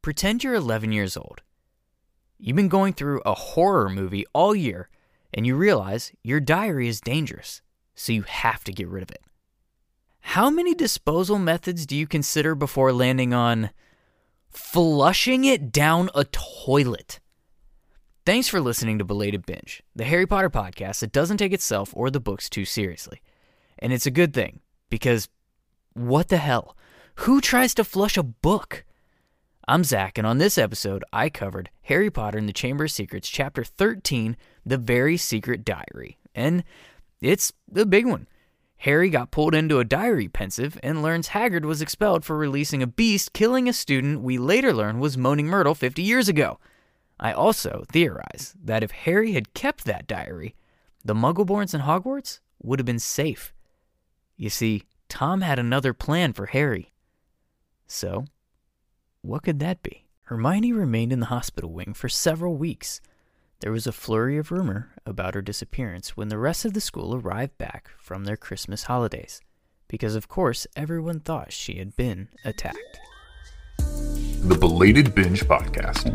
Pretend you're 11 years old. You've been going through a horror movie all year, and you realize your diary is dangerous, so you have to get rid of it. How many disposal methods do you consider before landing on flushing it down a toilet? Thanks for listening to Belated Binge, the Harry Potter podcast that doesn't take itself or the books too seriously. And it's a good thing, because what the hell? Who tries to flush a book? I'm Zach, and on this episode, I covered Harry Potter and the Chamber of Secrets, Chapter 13, The Very Secret Diary. And it's the big one. Harry got pulled into a diary pensive and learns Hagrid was expelled for releasing a beast, killing a student we later learn was Moaning Myrtle 50 years ago. I also theorize that if Harry had kept that diary, the Muggleborns in Hogwarts would have been safe. You see, Tom had another plan for Harry. So, what could that be? Hermione remained in the hospital wing for several weeks. There was a flurry of rumor about her disappearance when the rest of the school arrived back from their Christmas holidays, because of course everyone thought she had been attacked. The Belated Binge Podcast.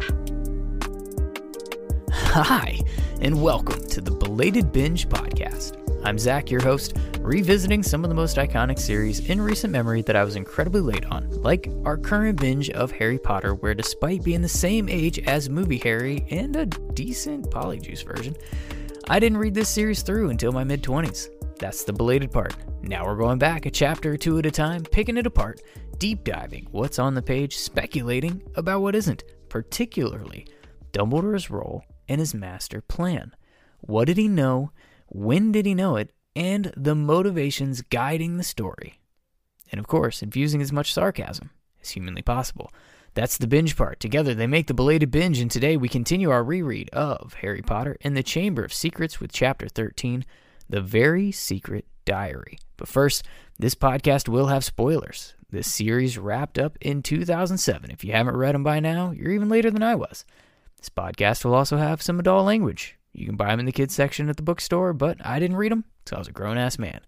Hi, and welcome to the Belated Binge Podcast. I'm Zach, your host, revisiting some of the most iconic series in recent memory that I was incredibly late on, like our current binge of Harry Potter, where despite being the same age as movie Harry and a decent Polyjuice version, I didn't read this series through until my mid-20s. That's the belated part. Now we're going back a chapter or two at a time, picking it apart, deep diving what's on the page, speculating about what isn't, particularly Dumbledore's role and his master plan. What did he know? When did he know it? And the motivations guiding the story. And of course, infusing as much sarcasm as humanly possible. That's the binge part. Together they make the Belated Binge, and today we continue our reread of Harry Potter and the Chamber of Secrets with Chapter 13, The Very Secret Diary. But first, this podcast will have spoilers. This series wrapped up in 2007. If you haven't read them by now, you're even later than I was. This podcast will also have some adult language. You can buy them in the kids section at the bookstore, but I didn't read them until I was a grown-ass man.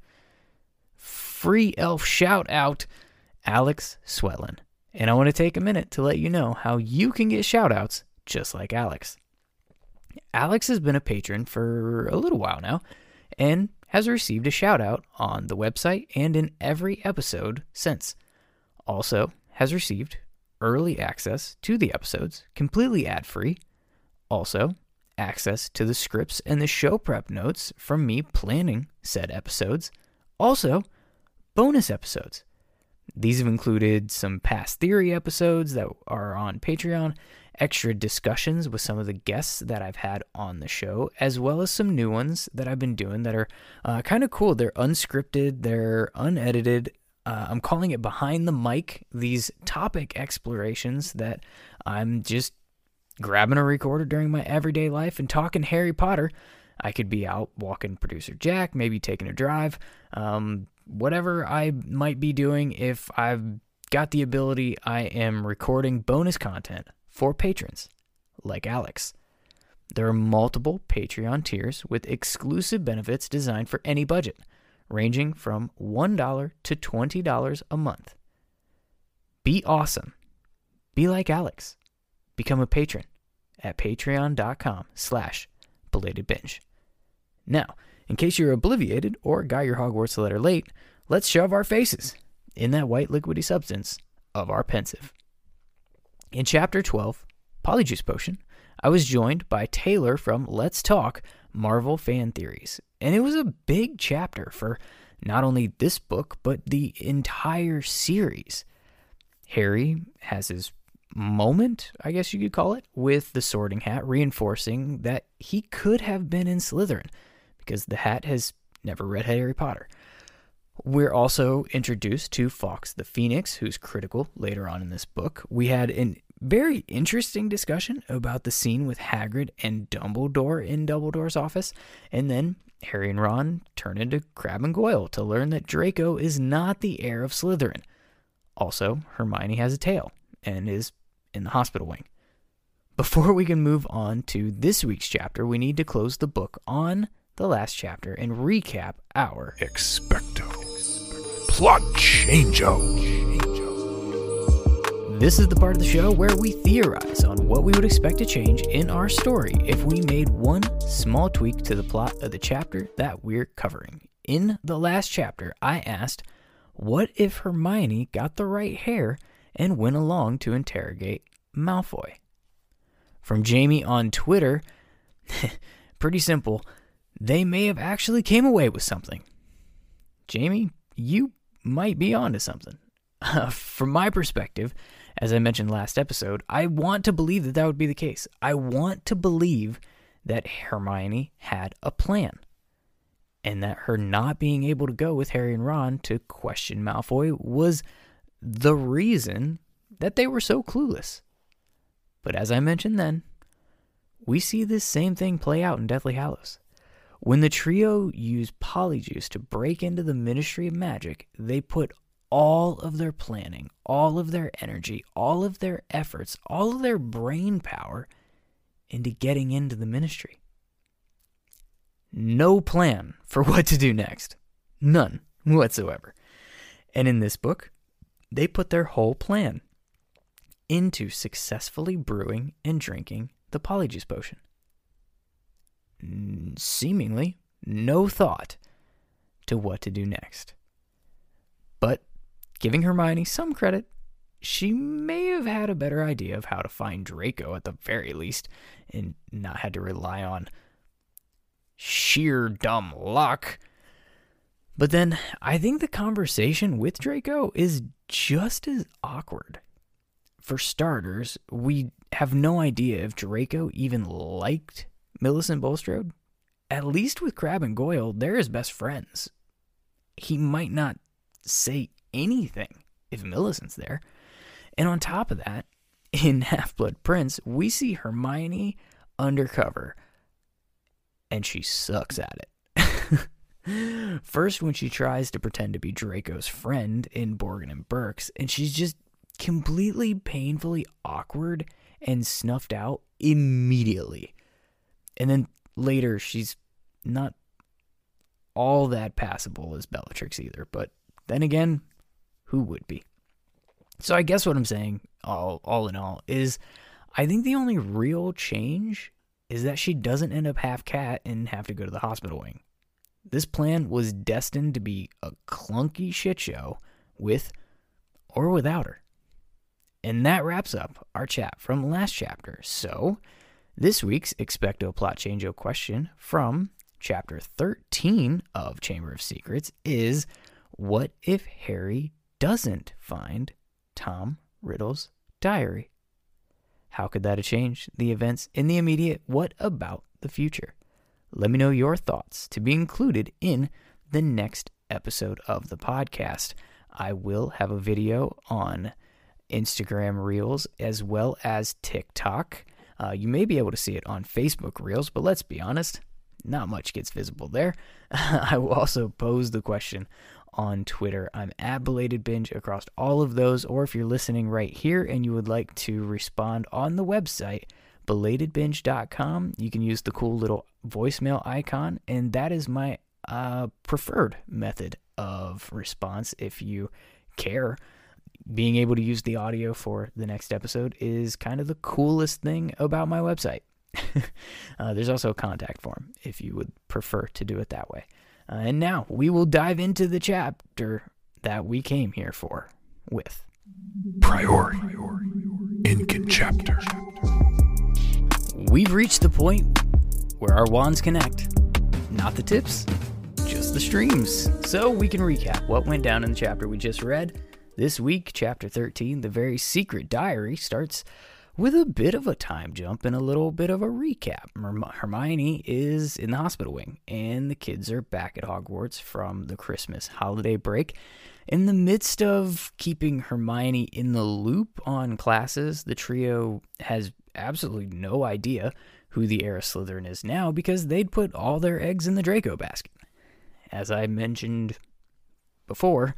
Free elf shout-out, Alex Swellin. And I want to take a minute to let you know how you can get shout-outs just like Alex. Alex has been a patron for a little while now and has received a shout-out on the website and in every episode since. Also has received early access to the episodes, completely ad-free. Also, access to the scripts and the show prep notes from me planning said episodes. Also, bonus episodes. These have included some past theory episodes that are on Patreon, extra discussions with some of the guests that I've had on the show, as well as some new ones that I've been doing that are kind of cool. They're unscripted, they're unedited. I'm calling it Behind the Mic, these topic explorations that I'm just grabbing a recorder during my everyday life and talking Harry Potter. I could be out walking producer Jack, maybe taking a drive, whatever I might be doing. If I've got the ability, I am recording bonus content for patrons like Alex. There are multiple Patreon tiers with exclusive benefits designed for any budget, ranging from $1 to $20 a month. Be awesome. Be like Alex. Become a patron at patreon.com/belatedbinge. Now, in case you're obliviated or got your Hogwarts letter late, let's shove our faces in that white liquidy substance of our pensive. In Chapter 12, Polyjuice Potion, I was joined by Taylor from Let's Talk Marvel Fan Theories. And it was a big chapter for not only this book, but the entire series. Harry has his moment, I guess you could call it, with the Sorting Hat, reinforcing that he could have been in Slytherin because the Hat has never read Harry Potter. We're also introduced to Fawkes the Phoenix, who's critical later on in this book. We had a very interesting discussion about the scene with Hagrid and Dumbledore in Dumbledore's office, and then Harry and Ron turn into Crabbe and Goyle to learn that Draco is not the heir of Slytherin. Also, Hermione has a tail and is in the hospital wing. Before we can move on to this week's chapter, we need to close the book on the last chapter and recap our Expecto. Plot Changeo. This is the part of the show where we theorize on what we would expect to change in our story if we made one small tweak to the plot of the chapter that we're covering. In the last chapter, I asked, what if Hermione got the right hair and went along to interrogate Malfoy? From Jamie on Twitter, pretty simple, they may have actually came away with something. Jamie, you might be onto something. From my perspective, as I mentioned last episode, I want to believe that would be the case. I want to believe that Hermione had a plan, and that her not being able to go with Harry and Ron to question Malfoy was the reason that they were so clueless. But as I mentioned then, we see this same thing play out in Deathly Hallows. When the trio used Polyjuice to break into the Ministry of Magic, they put all of their planning, all of their energy, all of their efforts, all of their brain power into getting into the Ministry. No plan for what to do next. None whatsoever. And in this book, they put their whole plan into successfully brewing and drinking the Polyjuice potion. Seemingly no thought to what to do next. But giving Hermione some credit, she may have had a better idea of how to find Draco at the very least, and not had to rely on sheer dumb luck. But then I think the conversation with Draco is just as awkward. For starters, we have no idea if Draco even liked Millicent Bulstrode. At least with Crabbe and Goyle, they're his best friends. He might not say anything if Millicent's there. And on top of that, in Half-Blood Prince, we see Hermione undercover, and she sucks at it. First, when she tries to pretend to be Draco's friend in Borgin and Burke's, and she's just completely painfully awkward and snuffed out immediately. And then later, she's not all that passable as Bellatrix either, but then again, who would be? So I guess what I'm saying, all in all, is I think the only real change is that she doesn't end up half cat and have to go to the hospital wing. This plan was destined to be a clunky shit show with or without her. And that wraps up our chat from last chapter. So this week's Expecto Plot Changeo question from chapter 13 of Chamber of Secrets is, what if Harry doesn't find Tom Riddle's diary? How could that have changed the events in the immediate? What about the future? Let me know your thoughts to be included in the next episode of the podcast. I will have a video on Instagram Reels as well as TikTok. You may be able to see it on Facebook Reels, but let's be honest, not much gets visible there. I will also pose the question on Twitter. I'm at Belated Binge across all of those, or if you're listening right here and you would like to respond on the website, belatedbinge.com, you can use the cool little voicemail icon, and that is my preferred method of response if you care. Being able to use the audio for the next episode is kind of the coolest thing about my website. There's also a contact form if you would prefer to do it that way. And now we will dive into the chapter that we came here for with Priority. Incan chapter. We've reached the point where our wands connect. Not the tips, just the streams. So we can recap what went down in the chapter we just read. This week, chapter 13, The Very Secret Diary, starts with a bit of a time jump and a little bit of a recap. Hermione is in the hospital wing, and the kids are back at Hogwarts from the Christmas holiday break. In the midst of keeping Hermione in the loop on classes, the trio has absolutely no idea who the heir of Slytherin is now because they'd put all their eggs in the Draco basket. As I mentioned before,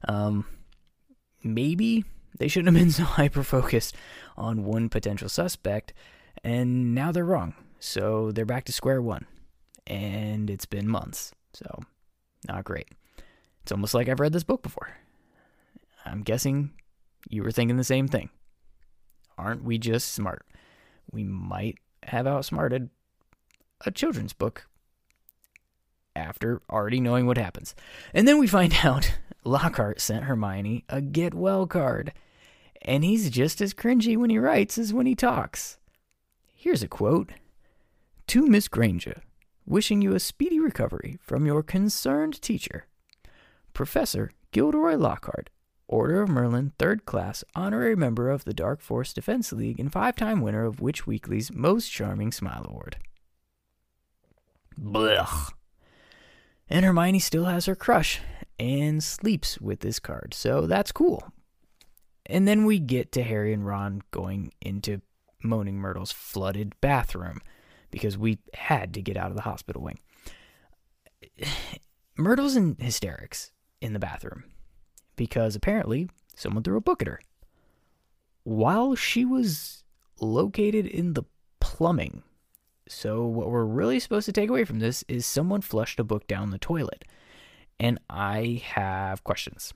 maybe they shouldn't have been so hyper-focused on one potential suspect, and now they're wrong. So they're back to square one, and it's been months, so not great. It's almost like I've read this book before. I'm guessing you were thinking the same thing. aren't we just smart? We might have outsmarted a children's book after already knowing what happens. And then we find out Lockhart sent Hermione a get well card. And he's just as cringy when he writes as when he talks. Here's a quote. "To Miss Granger, wishing you a speedy recovery from your concerned teacher, Professor Gilderoy Lockhart, Order of Merlin, 3rd class, honorary member of the Dark Force Defense League, and 5-time winner of Witch Weekly's Most Charming Smile Award." Blech. And Hermione still has her crush and sleeps with this card, so that's cool. And then we get to Harry and Ron going into Moaning Myrtle's flooded bathroom because we had to get out of the hospital wing. Myrtle's in hysterics in the bathroom because apparently someone threw a book at her while she was located in the plumbing. So what we're really supposed to take away from this is someone flushed a book down the toilet. And I have questions.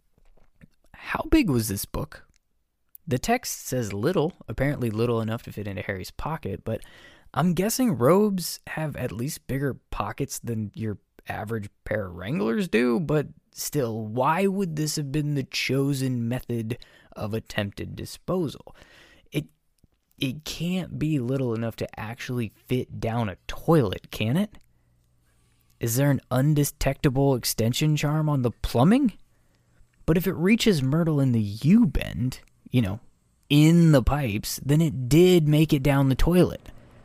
How big was this book? The text says little, apparently little enough to fit into Harry's pocket, but I'm guessing robes have at least bigger pockets than your average pair of Wranglers do, but still, why would this have been the chosen method of attempted disposal? It can't be little enough to actually fit down a toilet, can it? Is there an undetectable extension charm on the plumbing? But if it reaches Myrtle in the U-bend, in the pipes, then it did make it down the toilet.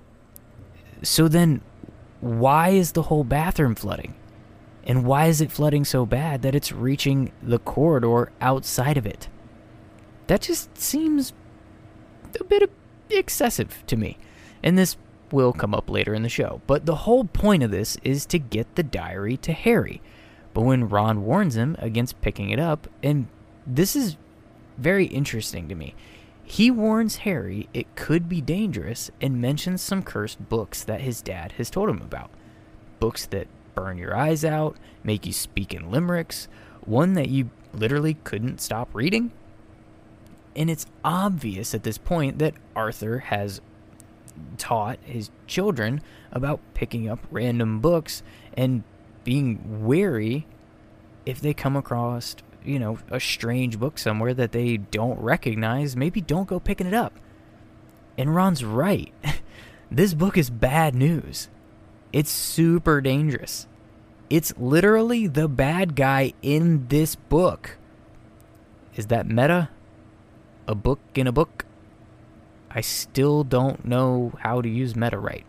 So then, why is the whole bathroom flooding? And why is it flooding so bad that it's reaching the corridor outside of it? That just seems a bit excessive to me. And this will come up later in the show. But the whole point of this is to get the diary to Harry. But when Ron warns him against picking it up, and this is very interesting to me, he warns Harry it could be dangerous and mentions some cursed books that his dad has told him about. Books that burn your eyes out, make you speak in limericks, one that you literally couldn't stop reading. And it's obvious at this point that Arthur has taught his children about picking up random books and being wary if they come across, a strange book somewhere that they don't recognize. Maybe don't go picking it up. And Ron's right. This book is bad news. It's super dangerous. It's literally the bad guy in this book. Is that meta? A book in a book? I still don't know how to use meta right.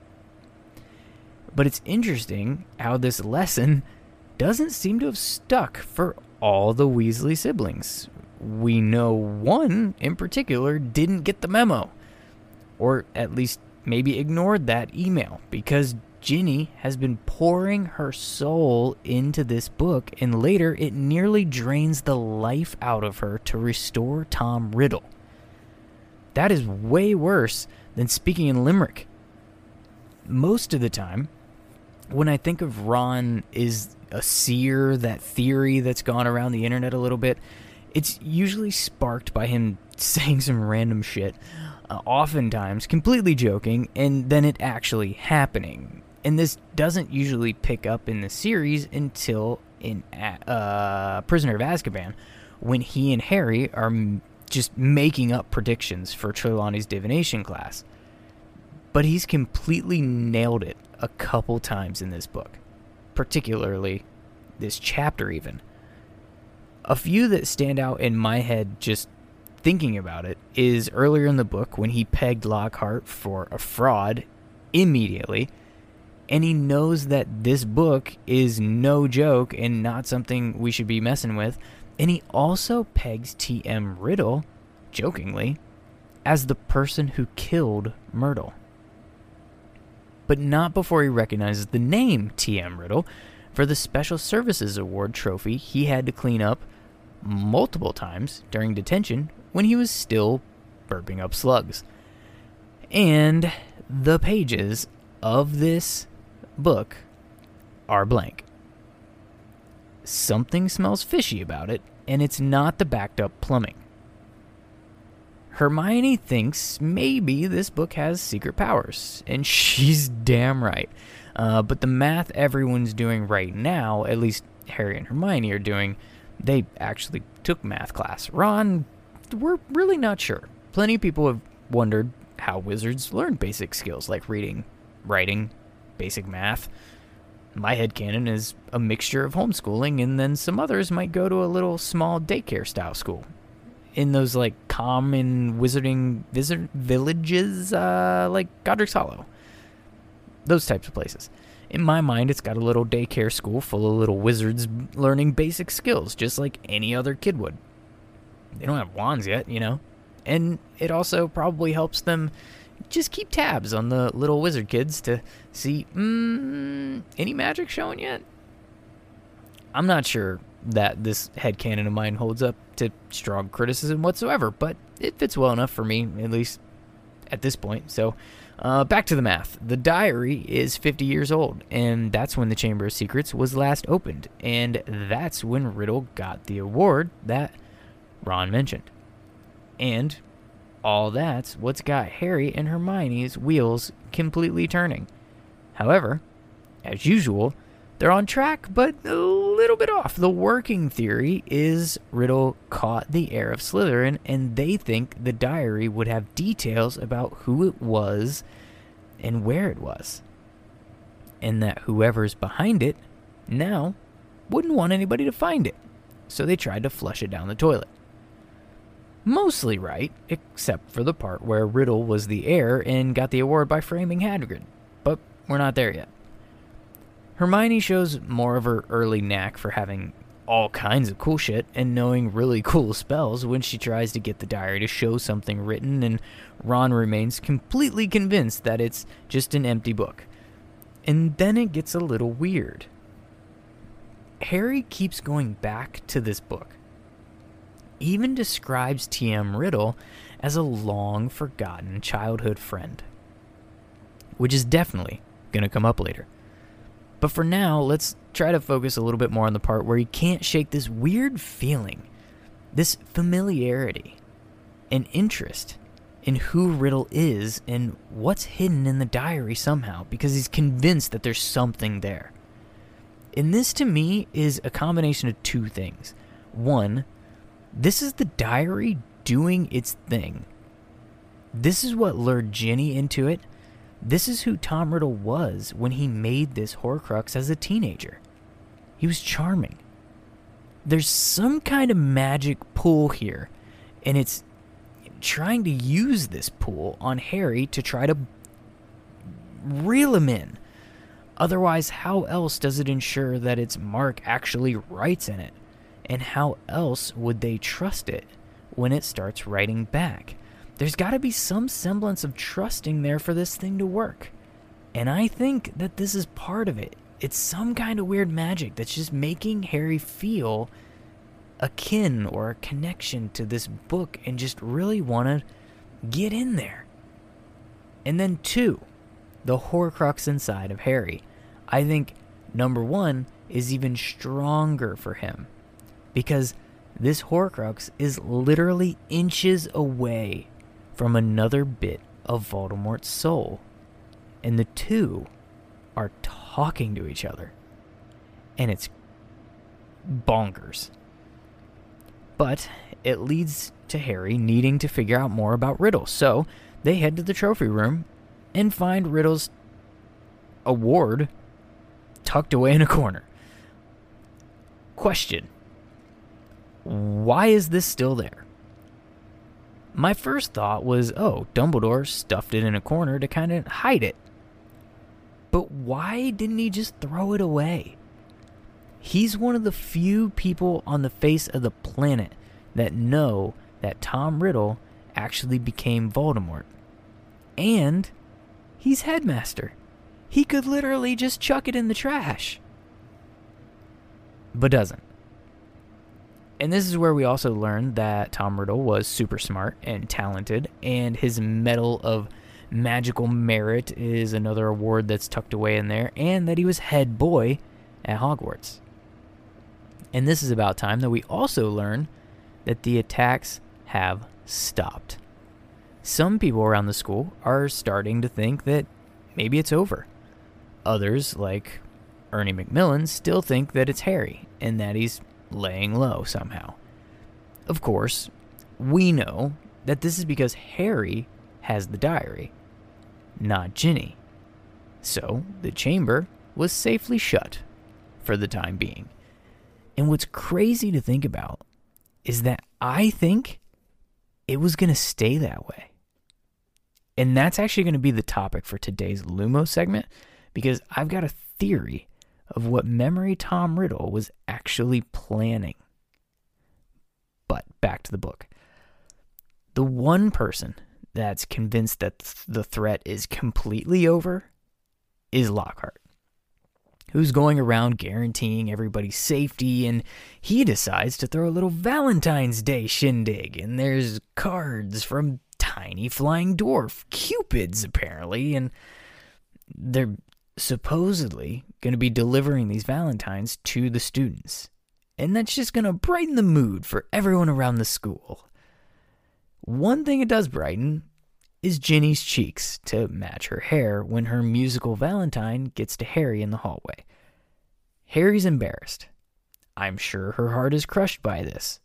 But it's interesting how this lesson doesn't seem to have stuck for all the Weasley siblings. We know one in particular didn't get the memo, or at least maybe ignored that email, because Ginny has been pouring her soul into this book, and later it nearly drains the life out of her to restore Tom Riddle. That is way worse than speaking in limerick. Most of the time, when I think of Ron is a seer, that theory that's gone around the internet a little bit, it's usually sparked by him saying some random shit, oftentimes completely joking, and then it actually happening. And this doesn't usually pick up in the series until in Prisoner of Azkaban, when he and Harry are just making up predictions for Trelawney's divination class. But he's completely nailed it a couple times in this book, particularly this chapter even. A few that stand out in my head just thinking about it is earlier in the book when he pegged Lockhart for a fraud immediately, and he knows that this book is no joke and not something we should be messing with, and he also pegs T.M. Riddle, jokingly, as the person who killed Myrtle. But not before he recognizes the name T.M. Riddle for the Special Services Award trophy he had to clean up multiple times during detention when he was still burping up slugs. And the pages of this book are blank. Something smells fishy about it, and it's not the backed up plumbing. Hermione thinks maybe this book has secret powers, and she's damn right. But the math everyone's doing right now, at least Harry and Hermione are doing, they actually took math class. Ron, we're really not sure. Plenty of people have wondered how wizards learn basic skills like reading, writing, basic math. My headcanon is a mixture of homeschooling, and then some others might go to a little small daycare-style school in those, like, common wizarding villages, like Godric's Hollow. Those types of places. In my mind, it's got a little daycare school full of little wizards learning basic skills, just like any other kid would. They don't have wands yet, you know? And it also probably helps them just keep tabs on the little wizard kids to see, any magic showing yet? I'm not sure that this headcanon of mine holds up to strong criticism whatsoever, but it fits well enough for me, at least at this point. So, back to the math. The diary is 50 years old, and that's when the Chamber of Secrets was last opened, and that's when Riddle got the award that Ron mentioned. And all that's what's got Harry and Hermione's wheels completely turning. However, as usual, they're on track, but a little bit off. The working theory is Riddle caught the heir of Slytherin, and they think the diary would have details about who it was and where it was. And that whoever's behind it now wouldn't want anybody to find it. So they tried to flush it down the toilet. Mostly right, except for the part where Riddle was the heir and got the award by framing Hagrid. But we're not there yet. Hermione shows more of her early knack for having all kinds of cool shit and knowing really cool spells when she tries to get the diary to show something written, and Ron remains completely convinced that it's just an empty book. And then it gets a little weird. Harry keeps going back to this book. Even describes T.M. Riddle as a long-forgotten childhood friend, which is definitely going to come up later. But for now, let's try to focus a little bit more on the part where he can't shake this weird feeling, this familiarity, and interest in who Riddle is and what's hidden in the diary somehow, because he's convinced that there's something there. And this, to me, is a combination of two things. One, this is the diary doing its thing. This is what lured Ginny into it. This is who Tom Riddle was when he made this Horcrux as a teenager. He was charming. There's some kind of magic pull here, and it's trying to use this pull on Harry to try to reel him in. Otherwise, how else does it ensure that its mark actually writes in it? And how else would they trust it when it starts writing back? There's got to be some semblance of trusting there for this thing to work. And I think that this is part of it. It's some kind of weird magic that's just making Harry feel a kin or a connection to this book and just really want to get in there. And then two, the Horcrux inside of Harry. I think number one is even stronger for him, because this Horcrux is literally inches away from another bit of Voldemort's soul. And the two are talking to each other. And it's bonkers. But it leads to Harry needing to figure out more about Riddle. So they head to the trophy room and find Riddle's award tucked away in a corner. Question: why is this still there? My first thought was, oh, Dumbledore stuffed it in a corner to kind of hide it. But why didn't he just throw it away? He's one of the few people on the face of the planet that know that Tom Riddle actually became Voldemort. And he's headmaster. He could literally just chuck it in the trash. But doesn't. And this is where we also learned that Tom Riddle was super smart and talented, and his Medal of Magical Merit is another award that's tucked away in there, and that he was head boy at Hogwarts. And this is about time that we also learn that the attacks have stopped. Some people around the school are starting to think that maybe it's over. Others, like Ernie Macmillan, still think that it's Harry and that he's laying low somehow. Of course, we know that this is because Harry has the diary, not Ginny. So the chamber was safely shut for the time being. And what's crazy to think about is that I think it was going to stay that way. And that's actually going to be the topic for today's Lumos segment, because I've got a theory of what Memory Tom Riddle was actually planning. But back to the book. The one person that's convinced that the threat is completely over is Lockhart, who's going around guaranteeing everybody's safety, and he decides to throw a little Valentine's Day shindig, and there's cards from tiny flying dwarf cupids, apparently, and they're supposedly going to be delivering these valentines to the students, and that's just going to brighten the mood for everyone around the school. One thing it does brighten is Ginny's cheeks to match her hair when her musical valentine gets to Harry in the hallway. Harry's embarrassed. I'm sure her heart is crushed by this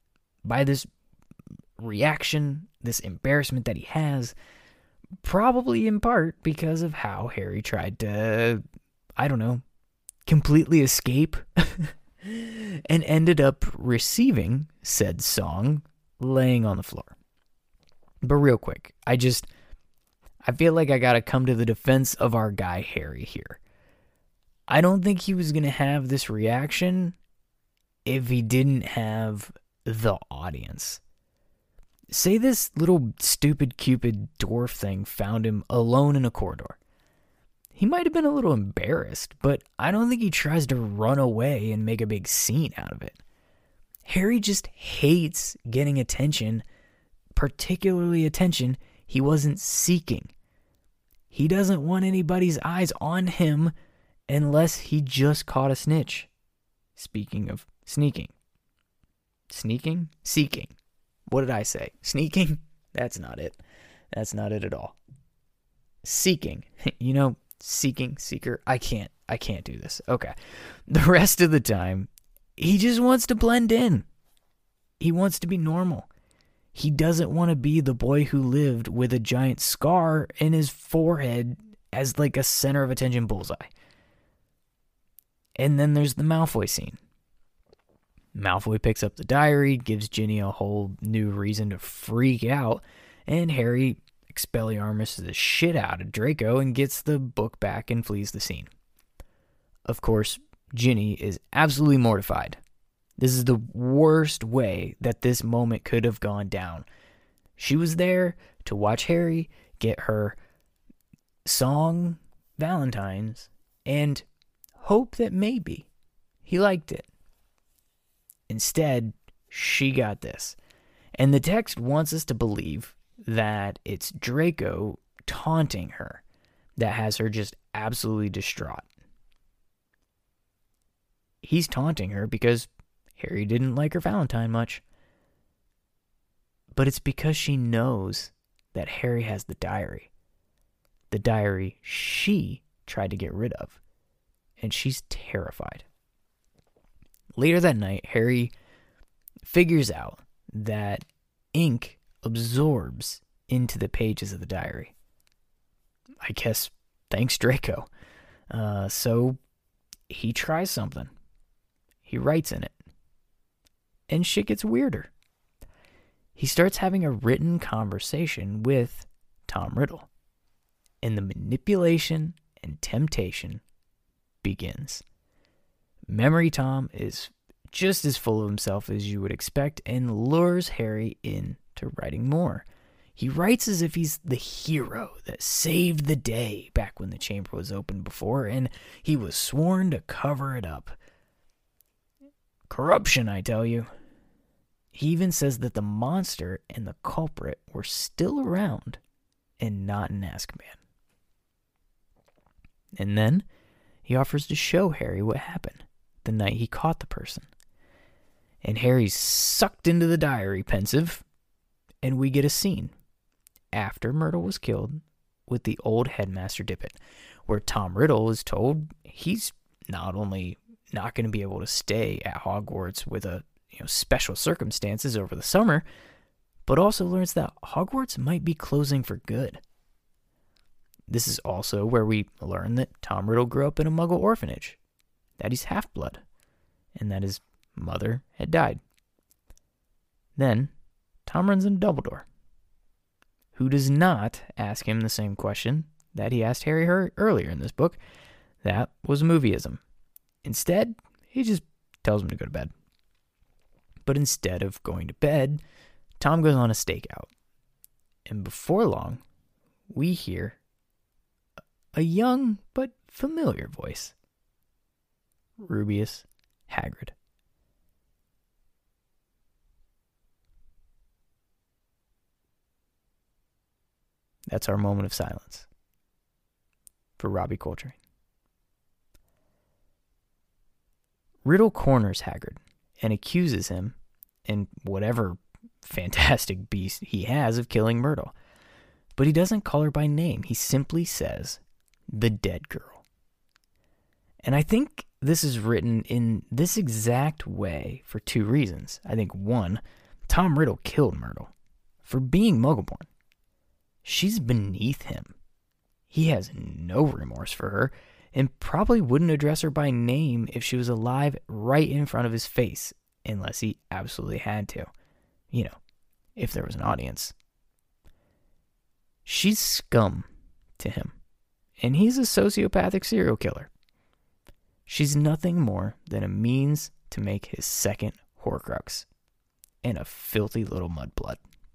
reaction, this embarrassment that he has, probably in part because of how Harry tried to, completely escape and ended up receiving said song laying on the floor. But real quick, I feel like I gotta come to the defense of our guy Harry here. I don't think he was gonna have this reaction if he didn't have the audience. Say this little stupid Cupid dwarf thing found him alone in a corridor. He might have been a little embarrassed, but I don't think he tries to run away and make a big scene out of it. Harry just hates getting attention, particularly attention he wasn't seeking. He doesn't want anybody's eyes on him unless he just caught a snitch. Speaking of sneaking. Sneaking? Seeking. What did I say? Sneaking? That's not it. That's not it at all. Seeking. Seeking, seeker. I can't do this. Okay. The rest of the time, he just wants to blend in. He wants to be normal. He doesn't want to be the boy who lived with a giant scar in his forehead as like a center of attention bullseye. And then there's the Malfoy scene. Malfoy picks up the diary, gives Ginny a whole new reason to freak out, and Harry Expelliarmus the shit out of Draco and gets the book back and flees the scene. Of course, Ginny is absolutely mortified. This is the worst way that this moment could have gone down. She was there to watch Harry get her song Valentine's and hope that maybe he liked it. Instead, she got this. And the text wants us to believe that it's Draco taunting her that has her just absolutely distraught. He's taunting her because Harry didn't like her Valentine much. But it's because she knows that Harry has the diary. The diary she tried to get rid of. And she's terrified. Later that night, Harry figures out that ink absorbs into the pages of the diary. I guess thanks Draco. So he tries something. He writes in it. And shit gets weirder. He starts having a written conversation with Tom Riddle. And the manipulation and temptation begins. Memory Tom is just as full of himself as you would expect and lures Harry into writing more. He writes as if he's the hero that saved the day back when the chamber was open before, and he was sworn to cover it up. Corruption, I tell you. He even says that the monster and the culprit were still around and not in Azkaban. And then he offers to show Harry what happened the night he caught the person. And Harry's sucked into the diary, pensive, and we get a scene. after Myrtle was killed with the old headmaster Dippet, where Tom Riddle is told he's not only not going to be able to stay at Hogwarts with special circumstances over the summer, but also learns that Hogwarts might be closing for good. This is also where we learn that Tom Riddle grew up in a Muggle orphanage, that he's half-blood, and that his mother had died. Then, Tom runs into Dumbledore, who does not ask him the same question that he asked Harry earlier in this book. That was a movieism. Instead, he just tells him to go to bed. But instead of going to bed, Tom goes on a stakeout. And before long, we hear a young but familiar voice. Rubeus Hagrid. That's our moment of silence for Robbie Coltrane. Riddle corners Hagrid and accuses him, and whatever fantastic beast he has, of killing Myrtle. But he doesn't call her by name. He simply says, the dead girl. And I think this is written in this exact way for two reasons. I think, one, Tom Riddle killed Myrtle for being Muggleborn. She's beneath him. He has no remorse for her and probably wouldn't address her by name if she was alive right in front of his face, unless he absolutely had to. If there was an audience. She's scum to him, and he's a sociopathic serial killer. She's nothing more than a means to make his second Horcrux, and a filthy little mudblood.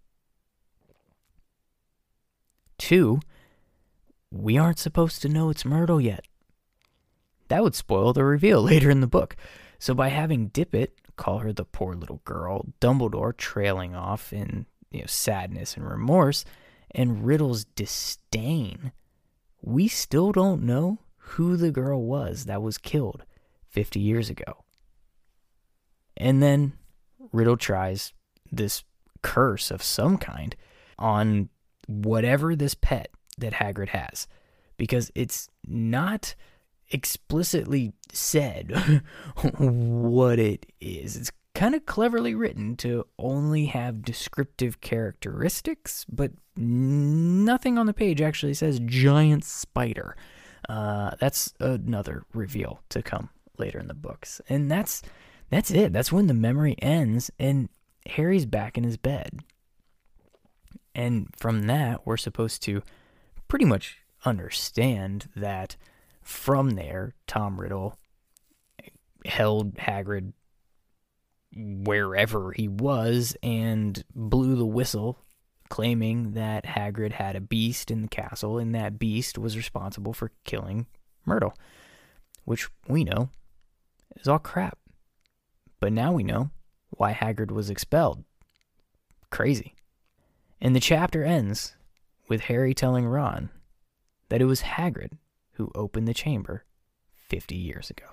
2, we aren't supposed to know it's Myrtle yet. That would spoil the reveal later in the book. So by having Dippet call her the poor little girl, Dumbledore trailing off in sadness and remorse, and Riddle's disdain, we still don't know who the girl was that was killed 50 years ago. And then Riddle tries this curse of some kind on whatever this pet that Hagrid has, because it's not explicitly said what it is. It's kind of cleverly written to only have descriptive characteristics, but nothing on the page actually says giant spider. That's another reveal to come later in the books. And that's it. That's when the memory ends and Harry's back in his bed. And from that, we're supposed to pretty much understand that from there, Tom Riddle held Hagrid wherever he was and blew the whistle, claiming that Hagrid had a beast in the castle, and that beast was responsible for killing Myrtle, which we know is all crap. But now we know why Hagrid was expelled. Crazy. And the chapter ends with Harry telling Ron that it was Hagrid who opened the chamber 50 years ago.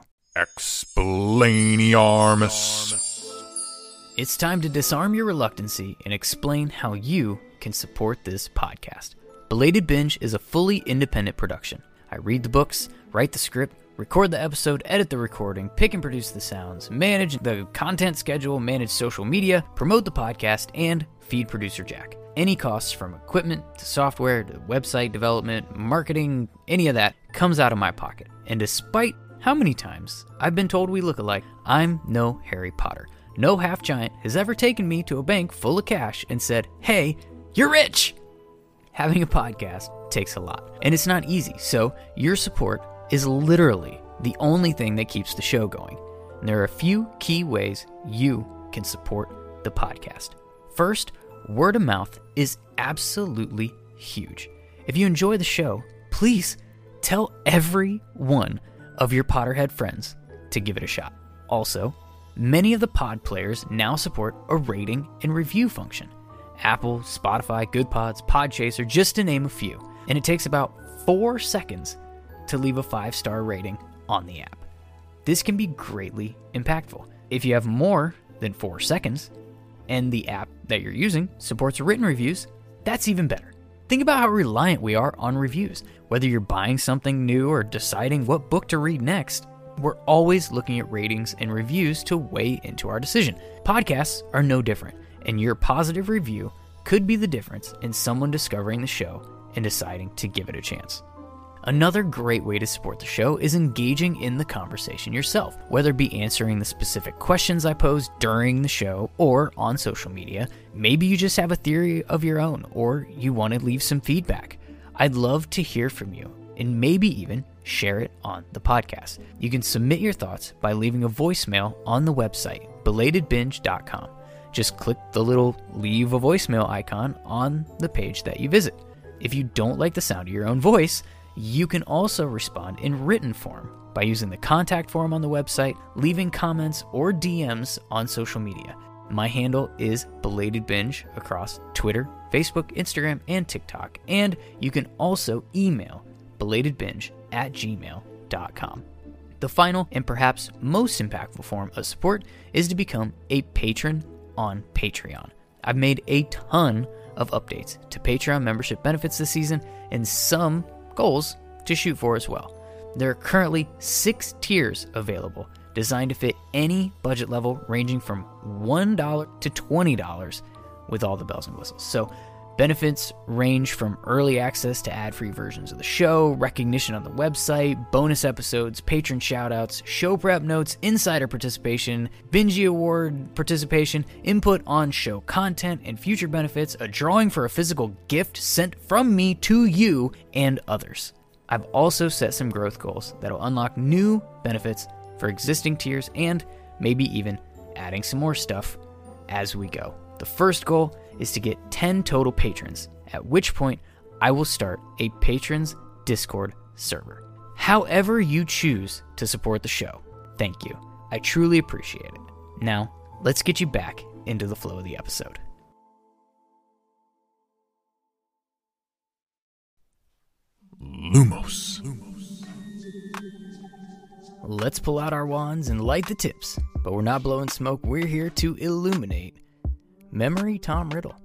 Explainiarmus. It's time to disarm your reluctancy and explain how you can support this podcast. Belated Binge is a fully independent production. I read the books, write the script, record the episode, edit the recording, pick and produce the sounds, manage the content schedule, manage social media, promote the podcast, and feed producer Jack. Any costs from equipment to software to website development, marketing, any of that comes out of my pocket. And despite how many times I've been told we look alike, I'm no Harry Potter. No half-giant has ever taken me to a bank full of cash and said, "Hey, you're rich!" Having a podcast takes a lot, and it's not easy, so your support is literally the only thing that keeps the show going. And there are a few key ways you can support the podcast. First, word of mouth is absolutely huge. If you enjoy the show, please tell every one of your Potterhead friends to give it a shot. Also, many of the pod players now support a rating and review function. Apple, Spotify, GoodPods, Podchaser, just to name a few. And it takes about 4 seconds to leave a 5-star rating on the app. This can be greatly impactful. If you have more than 4 seconds, and the app that you're using supports written reviews, that's even better. Think about how reliant we are on reviews. Whether you're buying something new or deciding what book to read next, we're always looking at ratings and reviews to weigh into our decision. Podcasts are no different, and your positive review could be the difference in someone discovering the show and deciding to give it a chance. Another great way to support the show is engaging in the conversation yourself, whether it be answering the specific questions I pose during the show or on social media. Maybe you just have a theory of your own, or you want to leave some feedback. I'd love to hear from you, and maybe even share it on the podcast. You can submit your thoughts by leaving a voicemail on the website, belatedbinge.com. Just click the little leave a voicemail icon on the page that you visit. If you don't like the sound of your own voice, you can also respond in written form by using the contact form on the website, leaving comments or DMs on social media. My handle is Belated Binge across Twitter, Facebook, Instagram, and TikTok. And you can also email belatedbinge@gmail.com. The final and perhaps most impactful form of support is to become a patron on Patreon. I've made a ton of updates to Patreon membership benefits this season and some goals to shoot for as well. There are currently 6 tiers available, designed to fit any budget level ranging from $1 to $20 with all the bells and whistles. So benefits range from early access to ad-free versions of the show, recognition on the website, bonus episodes, patron shoutouts, show prep notes, insider participation, Bingy Award participation, input on show content and future benefits, a drawing for a physical gift sent from me to you, and others. I've also set some growth goals that'll unlock new benefits for existing tiers and maybe even adding some more stuff as we go. The first goal is to get 10 total patrons, at which point I will start a patrons Discord server. However you choose to support the show, thank you. I truly appreciate it. Now, let's get you back into the flow of the episode. Lumos. Let's pull out our wands and light the tips, but we're not blowing smoke. We're here to illuminate Memory Tom Riddle.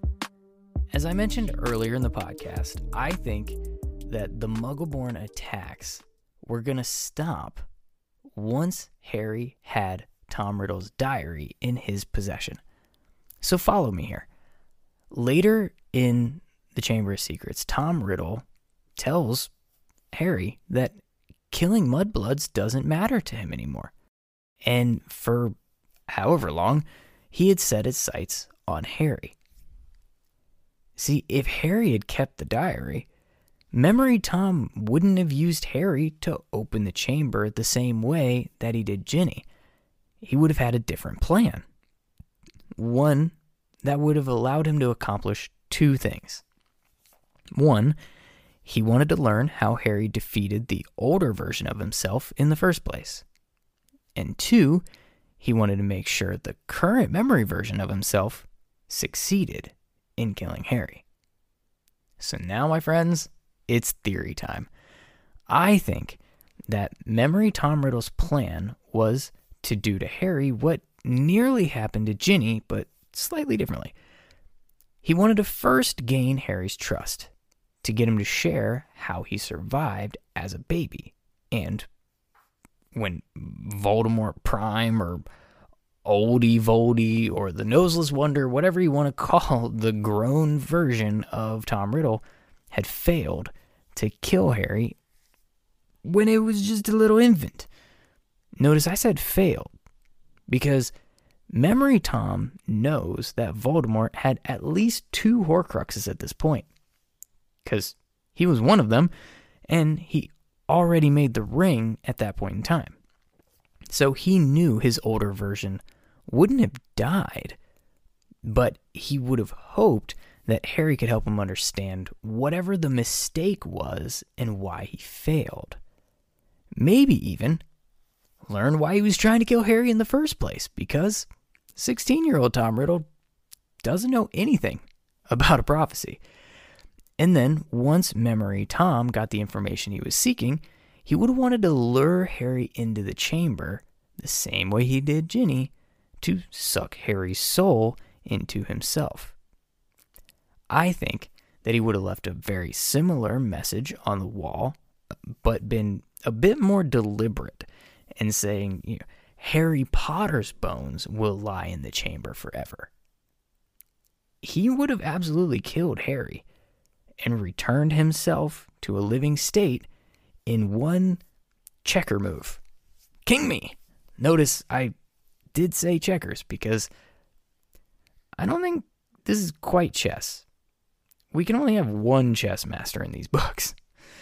As I mentioned earlier in the podcast, I think that the Muggleborn attacks were going to stop once Harry had Tom Riddle's diary in his possession. So follow me here. Later in the Chamber of Secrets, Tom Riddle tells Harry that killing mudbloods doesn't matter to him anymore. And for however long, he had set his sights on Harry. See, if Harry had kept the diary, Memory Tom wouldn't have used Harry to open the chamber the same way that he did Ginny. He would have had a different plan. One that would have allowed him to accomplish 2 things. One, he wanted to learn how Harry defeated the older version of himself in the first place. And 2, he wanted to make sure the current memory version of himself succeeded in killing Harry. So now, my friends, it's theory time. I think that Memory Tom Riddle's plan was to do to Harry what nearly happened to Ginny, but slightly differently. He wanted to first gain Harry's trust, to get him to share how he survived as a baby. And when Voldemort Prime or Oldie Voldy or the Noseless Wonder, whatever you want to call the grown version of Tom Riddle, had failed to kill Harry when it was just a little infant. Notice I said failed, because Memory Tom knows that Voldemort had at least 2 Horcruxes at this point, because he was one of them, and he already made the ring at that point in time. So he knew his older version wouldn't have died, but he would have hoped that Harry could help him understand whatever the mistake was and why he failed. Maybe even learn why he was trying to kill Harry in the first place, because 16-year-old Tom Riddle doesn't know anything about a prophecy. And then, once Memory Tom got the information he was seeking, he would have wanted to lure Harry into the chamber the same way he did Ginny, to suck Harry's soul into himself. I think that he would have left a very similar message on the wall, but been a bit more deliberate in saying, Harry Potter's bones will lie in the chamber forever. He would have absolutely killed Harry and returned himself to a living state in one checker move. King me! Notice I did say checkers because I don't think this is quite chess. We can only have one chess master in these books.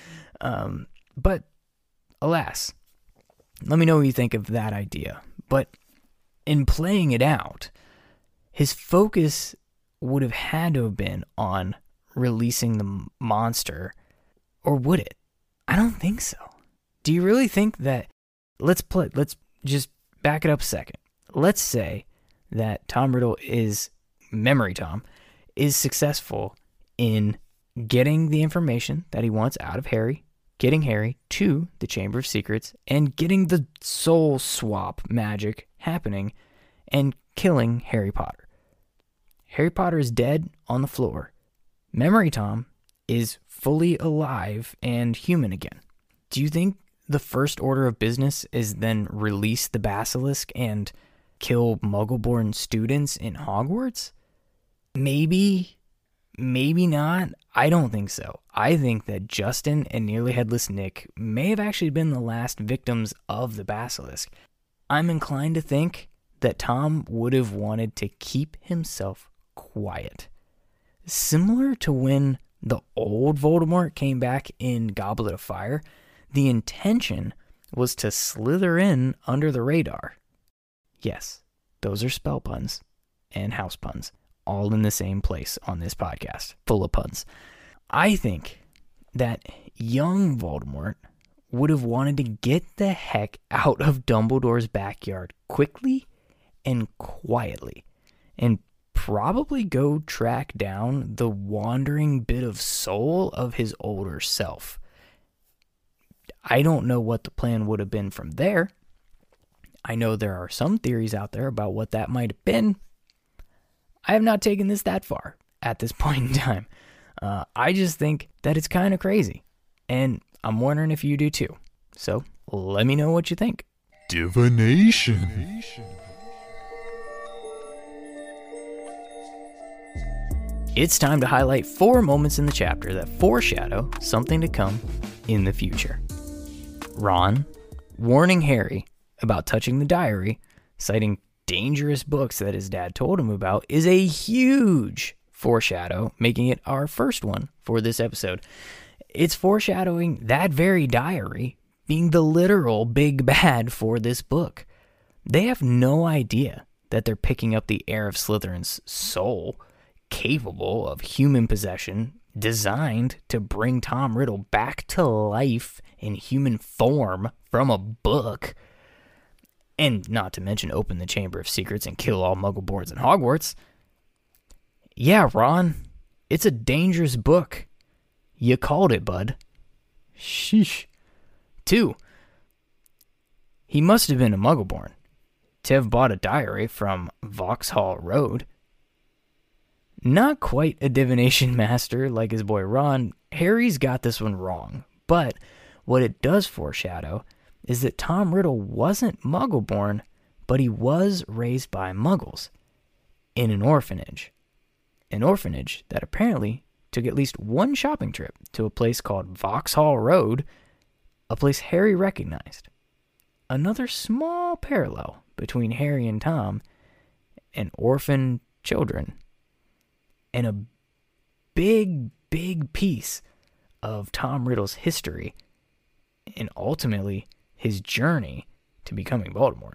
But alas, let me know what you think of that idea. But in playing it out, his focus would have had to have been on releasing the monster, or would it? I don't think so. Do you really think that, let's just back it up a second. Let's say that Tom Riddle Memory Tom, is successful in getting the information that he wants out of Harry, getting Harry to the Chamber of Secrets, and getting the soul swap magic happening, and killing Harry Potter. Harry Potter is dead on the floor. Memory Tom is fully alive and human again. Do you think the first order of business is then release the basilisk and kill Muggle-born students in Hogwarts? Maybe not. I don't think so. I think that Justin and Nearly Headless Nick may have actually been the last victims of the basilisk. I'm inclined to think that Tom would have wanted to keep himself quiet. Similar to when the old Voldemort came back in Goblet of Fire, the intention was to slither in under the radar. Yes, those are spell puns and house puns, all in the same place on this podcast, full of puns. I think that young Voldemort would have wanted to get the heck out of Dumbledore's backyard quickly and quietly, and probably go track down the wandering bit of soul of his older self. I don't know what the plan would have been from there. I know there are some theories out there about what that might have been. I have not taken this that far at this point in time. I just think that it's kind of crazy, and I'm wondering if you do too. So let me know what you think. Divination. It's time to highlight 4 moments in the chapter that foreshadow something to come in the future. Ron warning Harry about touching the diary, citing dangerous books that his dad told him about, is a huge foreshadow, making it our first one for this episode. It's foreshadowing that very diary being the literal big bad for this book. They have no idea that they're picking up the heir of Slytherin's soul, capable of human possession, designed to bring Tom Riddle back to life in human form from a book, and not to mention open the Chamber of Secrets and kill all Muggle-borns in Hogwarts. Yeah, Ron, it's a dangerous book. You called it, bud. Sheesh. 2, he must have been a Muggle-born to have bought a diary from Vauxhall Road. Not quite a divination master like his boy Ron, Harry's got this one wrong. But what it does foreshadow is that Tom Riddle wasn't Muggle-born, but he was raised by Muggles in an orphanage. An orphanage that apparently took at least one shopping trip to a place called Vauxhall Road, a place Harry recognized. Another small parallel between Harry and Tom and orphan children, and a big piece of Tom Riddle's history and ultimately his journey to becoming Voldemort.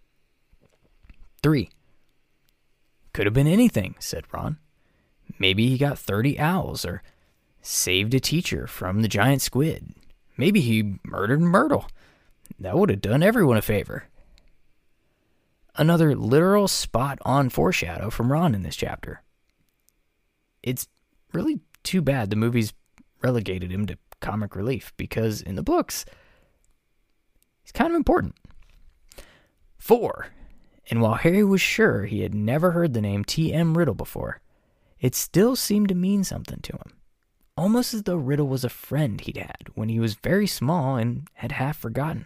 3, could have been anything, said Ron. Maybe he got 30 owls or saved a teacher from the giant squid. Maybe he murdered Myrtle. That would have done everyone a favor. Another literal spot-on foreshadow from Ron in this chapter. It's really too bad the movies relegated him to comic relief, because in the books, he's kind of important. 4, and while Harry was sure he had never heard the name T.M. Riddle before, it still seemed to mean something to him. almost as though Riddle was a friend he'd had when he was very small and had half forgotten.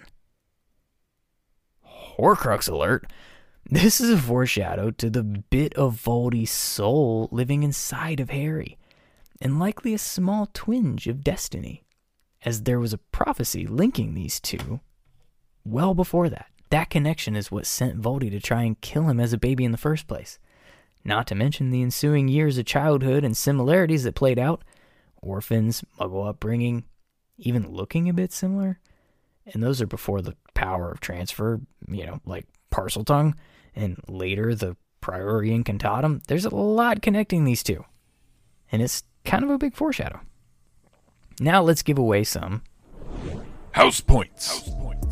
Horcrux alert! This is a foreshadow to the bit of Voldy's soul living inside of Harry, and likely a small twinge of destiny, as there was a prophecy linking these two well before that. That connection is what sent Voldy to try and kill him as a baby in the first place. Not to mention the ensuing years of childhood and similarities that played out. Orphans, Muggle upbringing, even looking a bit similar. And those are before the power of transfer, like Parseltongue, and later the Priori Incantatem. There's a lot connecting these two. And it's kind of a big foreshadow. Now let's give away some House points.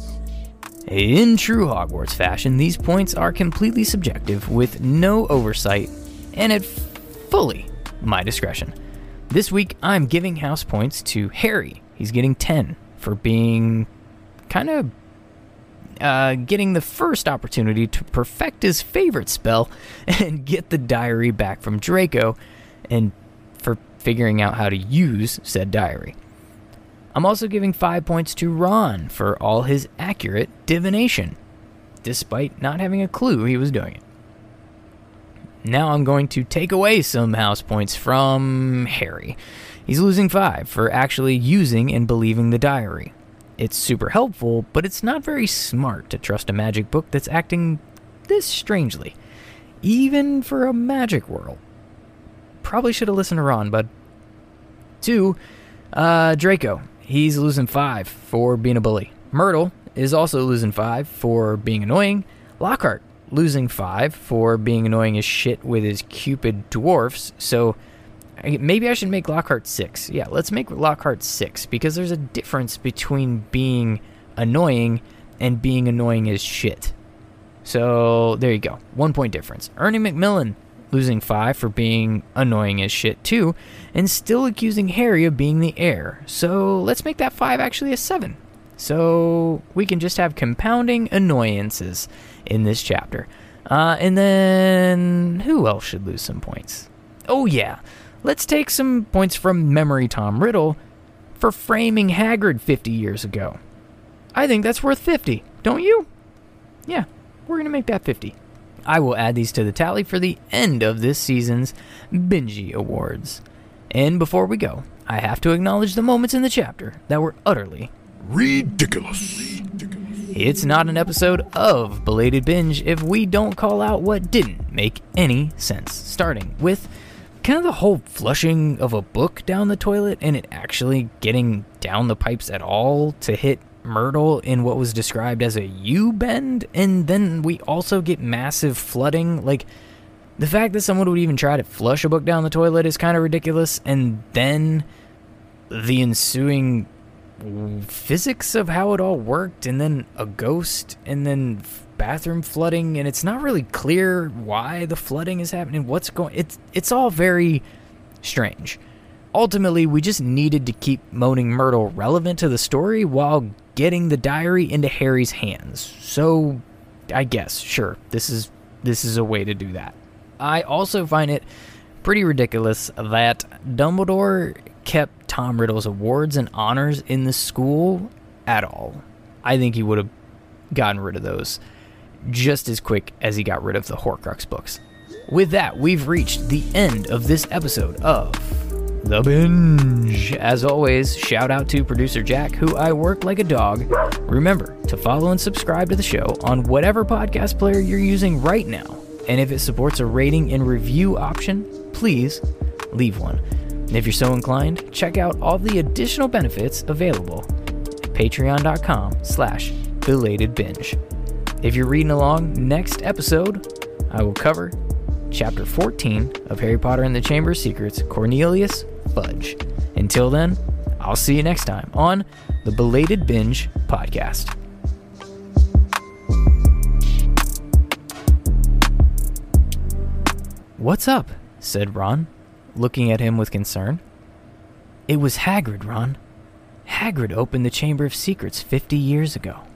In true Hogwarts fashion, these points are completely subjective with no oversight and at fully my discretion. This week, I'm giving house points to Harry. He's getting 10 for being kind of getting the first opportunity to perfect his favorite spell and get the diary back from Draco, and for figuring out how to use said diary. I'm also giving 5 points to Ron for all his accurate divination, despite not having a clue he was doing it. Now I'm going to take away some house points from Harry. He's losing 5 for actually using and believing the diary. It's super helpful, but it's not very smart to trust a magic book that's acting this strangely, even for a magic world. Probably should have listened to Ron, bud. 2, Draco. He's losing 5 for being a bully. Myrtle is also losing 5 for being annoying. Lockhart losing 5 for being annoying as shit with his Cupid dwarfs. So maybe I should make Lockhart 6. Yeah, let's make Lockhart 6, because there's a difference between being annoying and being annoying as shit. So there you go. 1 point difference. Ernie Macmillan losing 5 for being annoying as shit too, and still accusing Harry of being the heir. So let's make that 5 actually a 7. So we can just have compounding annoyances in this chapter. And then who else should lose some points? Oh yeah, let's take some points from Memory Tom Riddle for framing Hagrid 50 years ago. I think that's worth 50, don't you? Yeah, we're going to make that 50. I will add these to the tally for the end of this season's Bingy Awards. And before we go, I have to acknowledge the moments in the chapter that were utterly ridiculous. It's not an episode of Belated Binge if we don't call out what didn't make any sense. Starting with kind of the whole flushing of a book down the toilet and it actually getting down the pipes at all to hit Myrtle in what was described as a U-bend, and then we also get massive flooding. Like, the fact that someone would even try to flush a book down the toilet is kind of ridiculous, and then the ensuing physics of how it all worked, and then a ghost, and then bathroom flooding, and it's not really clear why the flooding is happening, what's going. It's all very strange. Ultimately, we just needed to keep Moaning Myrtle relevant to the story while getting the diary into Harry's hands. So, I guess, sure, this is a way to do that. I also find it pretty ridiculous that Dumbledore kept Tom Riddle's awards and honors in the school at all. I think he would have gotten rid of those just as quick as he got rid of the Horcrux books. With that, we've reached the end of this episode of The Binge. As always, shout out to producer Jack, who I work like a dog. Remember to follow and subscribe to the show on whatever podcast player you're using right now. And if it supports a rating and review option, please leave one. And if you're so inclined, check out all the additional benefits available at patreon.com/belatedbinge. If you're reading along, next episode, I will cover Chapter 14 of Harry Potter and the Chamber of Secrets, Cornelius Fudge. Until then, I'll see you next time on the Belated Binge podcast. "What's up?" said Ron, looking at him with concern. "It was Hagrid, Ron. Hagrid opened the Chamber of Secrets 50 years ago."